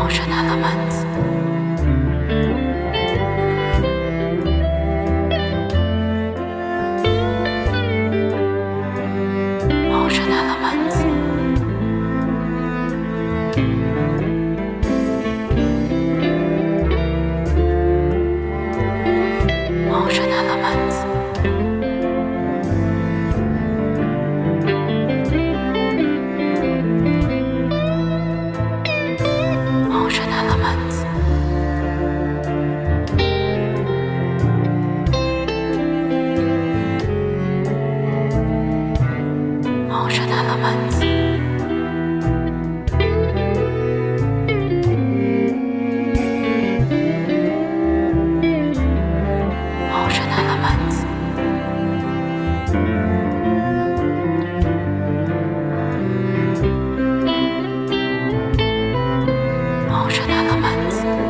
Motion elements. Motion elements. Motion elements. Motion elements. Motion elements. Motion elements. Motion elements.